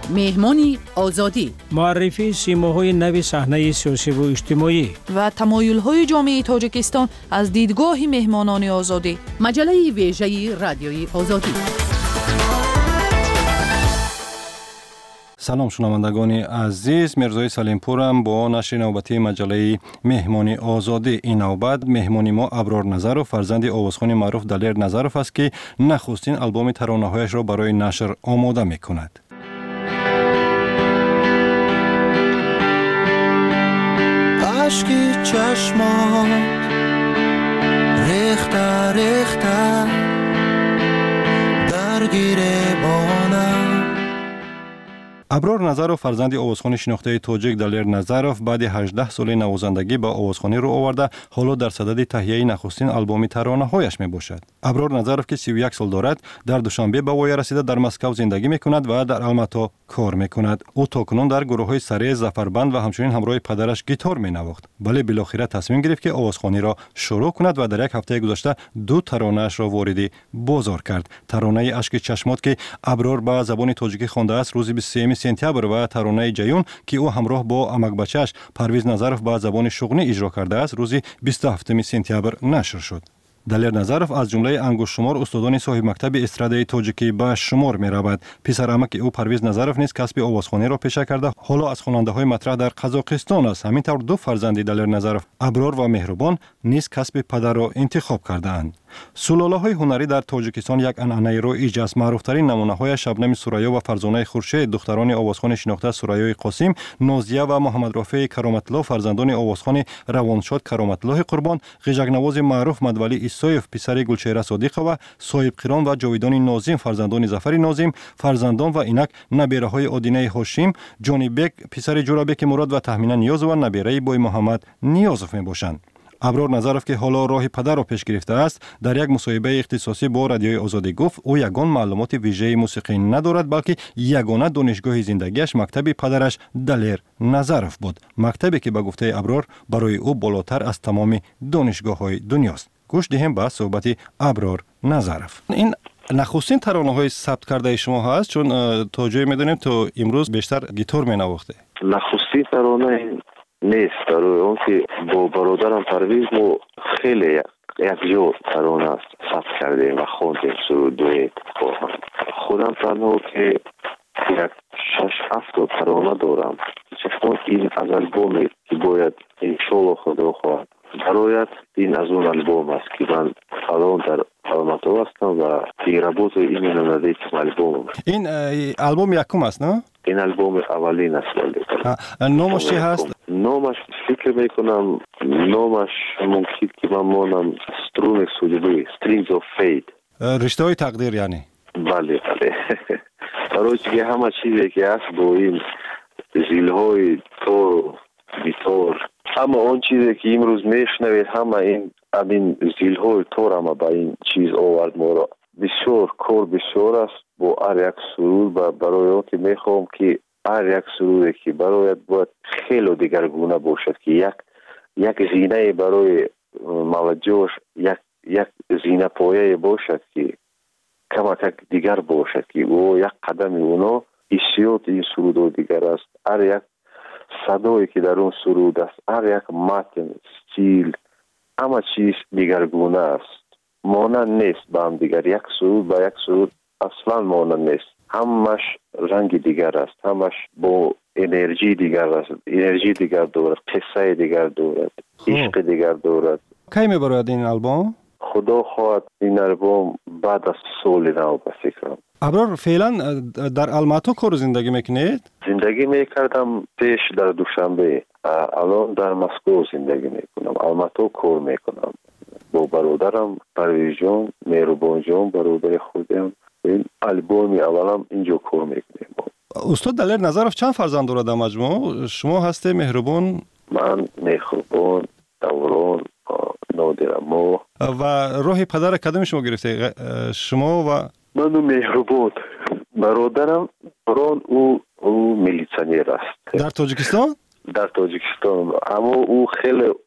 مهمانی آزادی، معرفی سیماهای نو صحنه سیاسی و اجتماعی و تمایل‌های جامعه تاجیکستان از دیدگاه مهمانان آزادی. مجله ویژه رادیوی آزادی. سلام شنوندگان عزیز، میرزای سلیمپورم با نشر نوبتی مجله مهمانی آزادی. این نوبت مهمانی ما ابرار نظرов فرزند آوازخوان معروف دلیر نظرов است که نخستین آلبوم ترانه‌هایش را برای نشر آماده می‌کند. عشقی چشمات ریخته ریخته درگیر بانم. ابرار نظرов فرزند آوازخوان شناخته تاجیک دلیر نظرов بعد 18 سال نوازندگی با آوازخوانی رو آورده، حالا در صدد تهیه نخستین آلبوم ترانه‌هایش میباشد. ابرار نظرов که 31 سال دارد، در دوشنبه به وای رسیده در مسکو زندگی میکند و در الماتا کار میکند. او تاکنون در گروه‌های سری زفربند و همچنین همراه پدرش گیتار مینواخت، ولی بالاخره تصمیم گرفت که آوازخوانی را شروع کند و در یک هفته گذشته 2 ترانه‌اش را وارد بازار کرد. ترانه اشک چشمات که ابرار به زبان تاجیکی خوانده است روز 23 سپتامبر و ترانه جیون که او همراه با امک بچه‌اش پرویز نظرов به زبان شغنی اجرا کرده است روز 27 سپتامبر نشر شد. دلیر نظرов از جمله انگشت شمار استادان صاحب مکتب استرادای تاجیکی به شمار می رود. پسر عمک او پرویز نظرов نیز کسب آوازخوانی را پیشه کرده، حالا از خواننده های مطرح در قزاقستان است. همینطور 2 فرزند دلیر نظرov ابرار و مهربان نیز کسب پدر را انتخاب کرده اند. سلاله های هنری در تاجیکستان یک عنعنه رایج است. معروفترین نمونه های شبنم سوریا و فرزانه خورشید دختران آوازخوان شناخته سوریای قاسم، نازیه و محمد رافع کرامت الله فرزندان آوازخوان روانشاد کرامت الله قربان، غیژک نواز معروف مدولی ایسایف پسر گلچهره صادق و صاحب قران و جاویدان ناظم فرزندان ظفر ناظم، فرزندان و اینک نبیره های آدینه هاشم، جانی بک پسر جورابک مراد و تهمینه نیاز و نبیره بای محمد نیازف می باشند. ابرار نظرov که حالا راه پدر را پیش گرفته است، در یک مصاحبه اختصاصی با رادیوی آزادی گفت او یگان معلومات ویژه موسیقی ندارد، بلکه یگانه دانشگاه زندگیش مکتب پدرش دلیر نظرov بود، مکتبی که به گفته ابرار برای او بالاتر از تمام دانشگاه‌های دنیاست. گوش دهیم به صحبت ابرار نظرov. این نخستین ترانه‌های ثبت کرده شما هست، چون تا جایی می‌دونیم تو امروز بیشتر گیتار می‌نواخته. نخستین ترانه نیست، برای اون که با برادرم پرویز ما خیلی یک جو ترانه ثبت کردیم و خوندیم سرودوی با هم. خودم تنها که یک 6-7 ترانه دارم. چون این از البومی که باید انشالله خدا خواهد برایت، این از اون البوم است که من الان در الماتا هستم و پیرابوت این ندید البوم. این البوم یکم است نه؟ این البوم اولین است. نامش چی هست؟ نامش فکر میکنم نامش ممکن که من مانم سترون سولیبی Strings of Fate، رشته های تقدیر یعنی. بله برای که همه چیزی که هست با این زیلهای تور بیتور، همه اون چیزی که امروز میشنوید همه این زیلهای تور همه با این چیز آورد ما را. بسیار کار بسیار است با هر یک سرود و برای اون که میخوام که هر یک سرودی که برایت باید خیلی دیگرگونه باشد که یک زینه برای موجهش یک زینه پایه باشد که کمک دیگر باشد که او یک قدم اونا حسیات این سرود دیگر است. هر یک صدایی که در اون سرود است، هر یک متن، استیل، همه چیز دیگرگونه است، مانند نیست با هم دیگر. یک سرود با یک سرود اصلا مانند نیست، همش رنگ دیگر است، همش با انرژی دیگر است، انرژی دیگر دارد، قصه دیگر دارد، عشق دیگر دارد. کی میبرد این البوم؟ خدا خواهد این البوم بعد از سال نو به فکرم. ابرار فعلا در الماتا کار زندگی میکنید؟ زندگی میکردم پیش در دوشنبه، الان در مسکو زندگی میکنم. الماتا کار میکنم با برادرم پرویز جان، مهربان جان برادر خودم. این البوم اولم اینجا کار میکنیم. استاد دلیر نظرov چند فرزند دارد در مجموع؟ شما هستی مهربان؟ من مهربان، دوران، نادرما. و راه پدر کدام شما گرفته؟ شما و من مهربان. برادرم بران او میلیسیونر است در تاجیکستان؟ در تاجیکستان، اما او خیلی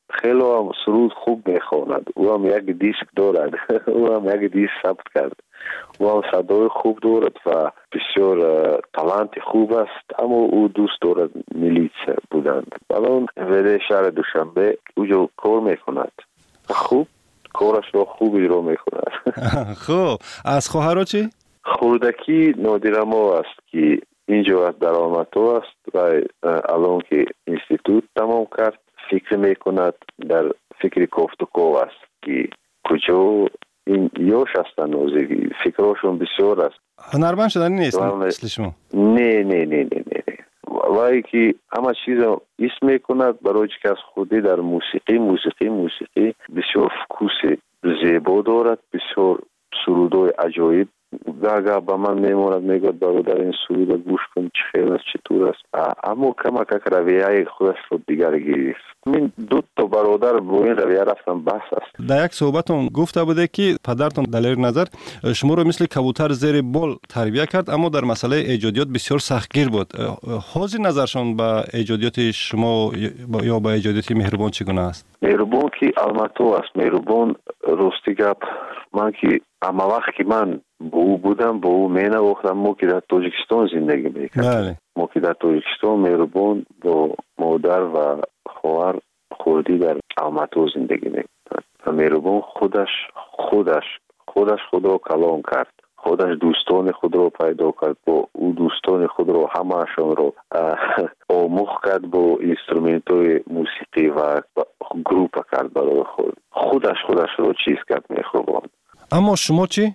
خیلی هم سرود خوب میخواند. او هم یک دیسک دارد. او هم یک دیسک ثبت کرد. او هم صدای خوب دارد و بسیار تالنت خوب است، اما او دوست دارد میلیس بودند. الان ولی شهر دوشنبه اوجا کار میکند. خوب کارش رو خوب اجرا میکند. خب از خواهرها چی؟ خوردکی نادرما است که اینجا از درآمدها است و الان که اینستیتوت تمام کرد فکر میکند، در فکر کوفتکو است که کجا این یوش هستن نوزگی فکرشون بسیار است. هنرمند شدنی نیست مثل شما؟ نه وای که همه چیز اسم میکند برای که از خودی در موسیقی بسیار فکوس زیبا دارد، بسیار سرودای عجایب گاگا با من میموند میگوید برادر این سرود گوش کن چه خیلی است چطور است، اما کمک رویه خودش رو دیگر گرفت. من دو تا برادر با این رویه رفتم بحث است. در یک صحبتون گفته بوده که پدرتون دلیر نظر شما رو مثل کبوتر زیر بال تربیت کرد، اما در مسئله ایجادیات بسیار سختگیر بود. حاضر نظرشون به ایجادیات شما یا به ایجادیات مهربان چگونه است؟ مهربان که الماتو است. مهربان راستی گپ من که اما وقت که من با او بودم با او مینواختم. ما که در تاجیکستان زندگی میکردیم. ما که در تاجیکستان مهربان با مادر و خواهر خوردی در الماتو زندگی میکردن. مهربان خودش خود را کلان کرد، خودش دوستان خود را پیدا کرد، با او دوستان خود را همه‌شان را آموخت کرد، با اینسترومنت‌های موسیقی و گروپ کرد برای خودش را چیز کرد میخوام. اما شما چی؟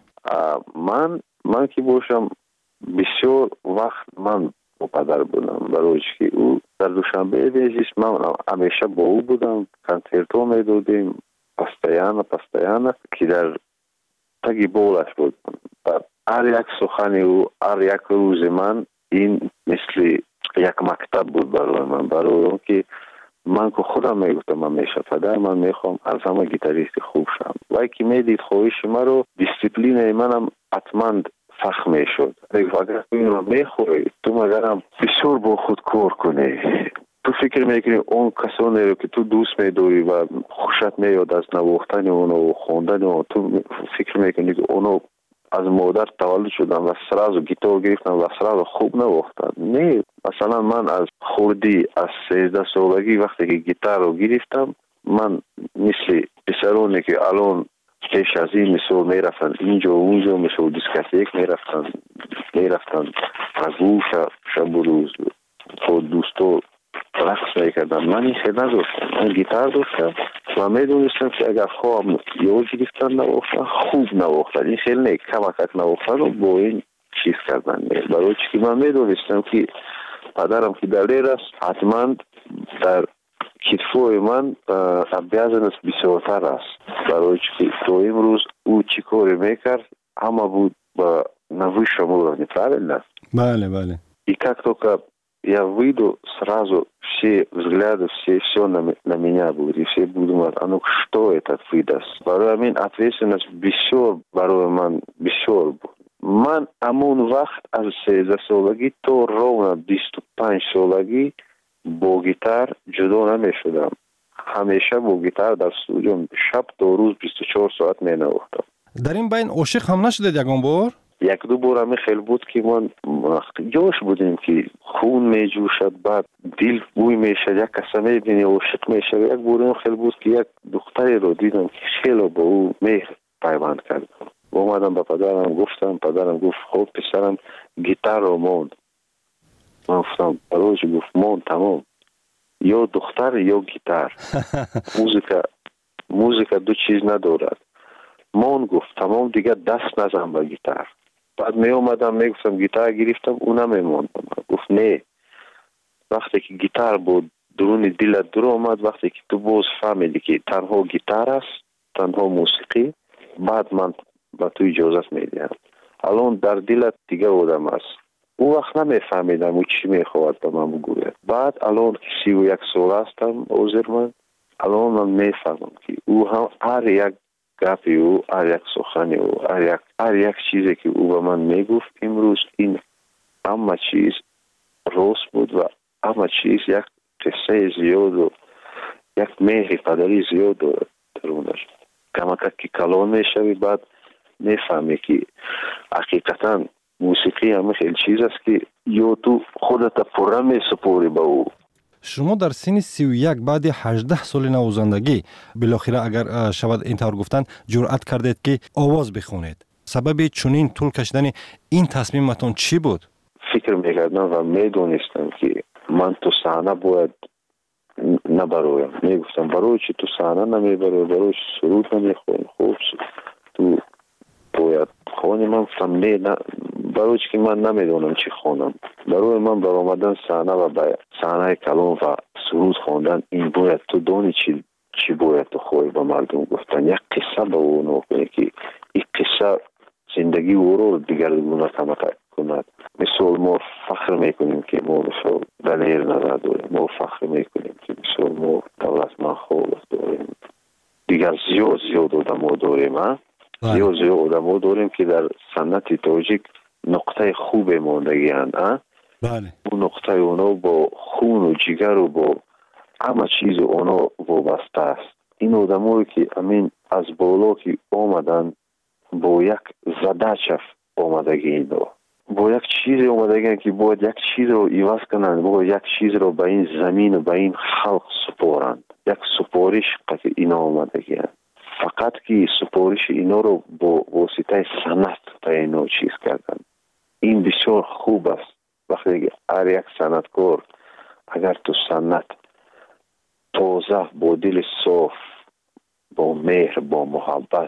من که باشم بسیار وقت من با پدر بودم، برای که او در دوشنبه ویژیش من همیشه با او بودم، کنسرت‌ها میدادیم پستیانه که در تگی بولش بود. هر یک سخن او، هر یک روز من این مثل یک مکتب بود برای من که من که خودم میگفتم همیشه پدر من میخوام از همه گیتاریست خوب شم. وای که میدید خواهش من رو دیسیپلین منم حتما فخ میشد. اگر این رو میخوری تو مگرم بسیار با خود کار کنی، تو فکر میکنی اون کسانی رو که تو دوست میداری و خوشت میاد از نواختن اونو و خوندن اونو، تو فکر میکنی که اونو از مادر تولد شدن و سراز گیتار گرفتن و سراز خوب نواختن. نه، مثلا من از خوردی از 13 سالگی وقتی که گیتار رو گرفتم، من مثل پسرانی که الان پیش از این مثل میرفتن اینجا و اونجا مثل دیسکاتیک میرفتن رگو شب و روز با دوستو رقص میکردن. من این خیلی نداشتم، من گیتار داشتم و میدونستم که اگر خواهم یاد گرفتن نواختن خوب نواختن، این خیلی نیک کمک نواختن رو با این چیز کردن. برای که من میدونستم که پدرم که دلیر است حتما در کتفوی من بیازنس بسیارتر است. برای که تو امروز او چی کاری میکرد همه بود با نوی شما неправильно? Бale. И как только я выйду, сразу все взгляды, все на меня будут. И все будут думать, а ну что это выдаст? Барои мен ответственность бисёр барои ман бисёр буд. Ман амон вақт аз 13 солагӣ то ровно 25 солагӣ бо гитар ҷудо намешудам. ҳамеша бо гитар дар студио шаб то рӯз 24 соат менавохтам. дар ин байн ошиқ ҳам нашудед ягон бор? یک-دو بار همی خیلی بود که من جوش بودیم که خون می جوشد، بعد دل بوی می شد، یک کسی می بینی عاشق می شد. یک بار هم خیلی بود که یک دختری رو دیدم که خیلی با او مهر پیوند کرد. اومدم به پدرم گفتم، پدرم گفت خب پسرم گیتار رو موند. من گفتم برایش گفت موند تمام، یا دختر یا گیتار. موزیکا دو چیز ندارد. من گفت تمام دیگه دست نزن به گیتار. بعد می اومدم میگفتم گیتار گرفتم اونم میموندم. گفت نه، وقتی که گیتار بود درون دلت در اومد، وقتی که تو باز فهمیدی که تنها گیتار است، تنها موسیقی، بعد من با تو اجازت میدم. الان در دلت دیگه آدم است. اون وقت نمیفهمیدم او چی میخواد به من بگوید. بعد الان که 31 سال هستم عذر من، الان من میفهمم که او هم هر یک گپی او، هر یک سخنی او، هر یک چیزی که او به من میگفت امروز این همه چیز راست بود و همه چیز یک قصه زیاد و یک مهر پدری زیاد دارد درونش. کمک که کلان میشوی بعد میفهمی که حقیقتا موسیقی همه خیلی چیز است که یا تو خودت پره میسپوری به او. شما در سن 31 بعد 18 سال نوازندگی بالاخره اگر شود اینطور گفتن جرأت کردید که آواز بخونید. سبب چنین طول کشیدن این تصمیمتون چی بود؟ فکر میکردم و میدونستم که من تو صحنه باید نبرویم. میگفتم برای چی تو صحنه نمیبروی؟ برای چی سرود نمیخونی؟ خوب تو باید خونی. من گفتم نه، برای چی که من نمیدونم چی خونم. برای من برآمدن صحنه و به صحنه کلام و سرود خوندن این باید تو دانی چی باید تو خوی به مردم گفتن. یک قصه به او نکنی که این قصه زندگی او رو دیگرگونه کند. مثال ما فخر میکنیم که ما مثال دلیر نظر داریم، ما فخر میکنیم که مثال ما دولتمند خوب داریم، دیگر زیاد آدم ها داریم. زیاد آدم ها داریم که در سنت تاجیک نقطه خوب ماندگی هستند. بله. اون نقطه اونا با خون و جگر و با همه چیز اونا وابسته است. این آدم هایی که امین از بالا که آمدن با یک زدچف آمدگی اینا، با یک چیز آمدگی که باید یک چیز رو ایواز کنند، باید یک چیز رو به این زمین و به این خلق سپارند. یک سپارش که اینا آمدگی هست. فقط که سپارش اینا رو با واسطه سنت به اینا چیز کردن. این بسیار خوب است. وقتی هر یک سنتکار اگر تو سنت تازه با دل صاف، با مهر، با محبت،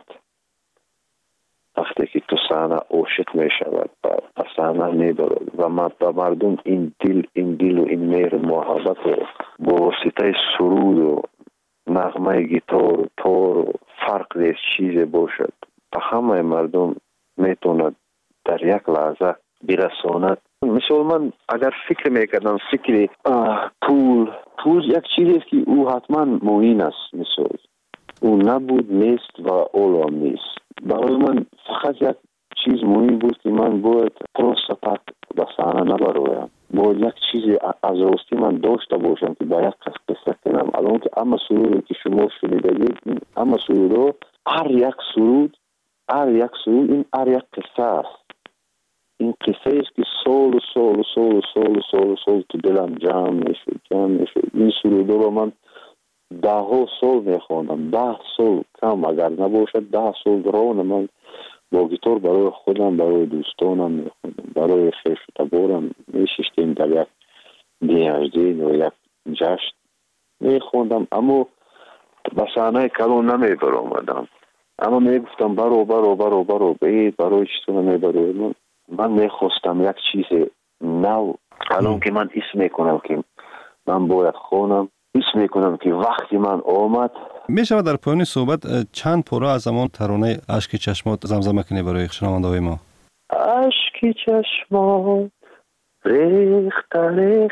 وقتی که تو صحنه عاشق می شود و صحنه می برد و به مردم این دل و این مهر محبت رو با واسطه سرود و نغمه گیتار و تار و فرق نیست چیز باشد به همه مردم میتوند در یک لحظه برساند. مثل من اگر فکر میکردم فکر پول یک چیزی است که او حتما مهم است. مثل او نبود نیست و اولام نیست. برای من فقط یک چیز مهم بود که من باید پروستاپک به صحنه نبرویم. باید یک چیز از راستی من داشته باشم که به یک قصه کنم. الان که اما سرودی که شما شنیدید، اما سرود هر یک سرود این هر یک قصه است. این قصه است که سال تو دلم جمع میشه. این سرود رو من 10 سال میخوانم. 10 سال کم اگر نباشد 10 سال راه من با گیتار برای خودم، برای دوستانم میخوندم، برای خیش و تبارم میشستیم در یک دیهجدین و یک جشن میخوندم. اما به صحنه کلان نمیبرآمدم. اما میگفتم برو بید برای چطور نمیبرو. من میخواستم یک چیز نو. الان که من اسم میکنم که من باید خونم، اسم میکنم که وقتی من آمد. میشود در پایان صحبت چند پاره از همون ترانه اشک چشمات زمزمه کنی برای شنونده های ما؟ اشک چشمات ریخته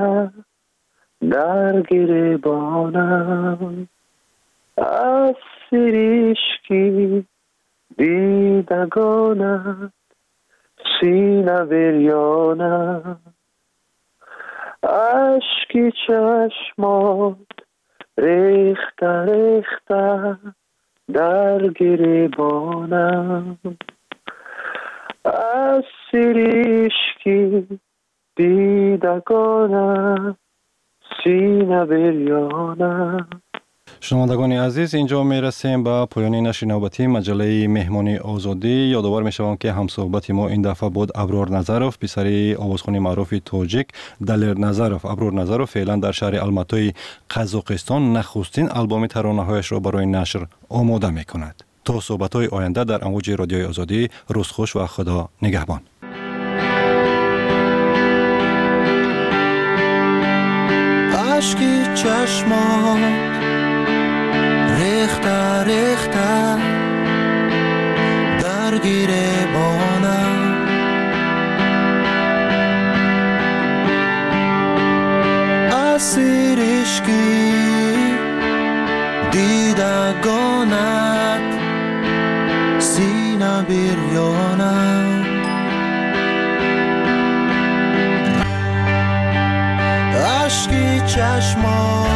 در گریبانم، از سریشکی دیدگانم، سینه بریانم. اشک چشمات ریخته در گریبانم، از سریشکی دیدگانم، سینه بریانم. شنوندگان عزیز، اینجا میرسیم به پایان نشر نوبتی مجله مهمانی آزادی. یادآور میشوم که همصحبت ما این دفعه بود ابرار نظروف، پسر آوازخوان معروف تاجیک دلیر نظروف. ابرار نظروف فعلا در شهر الماتای قزاقستان نخستین آلبوم ترانه‌هایش را برای نشر آماده میکند. تا صحبت‌های آینده در امواج رادیوی آزادی، روز خوش و خدا نگهبان. اشکی چشمات ریخته در گریبانم، از سریشکی دیدگانت، سینه بریانم. اشکی چشمات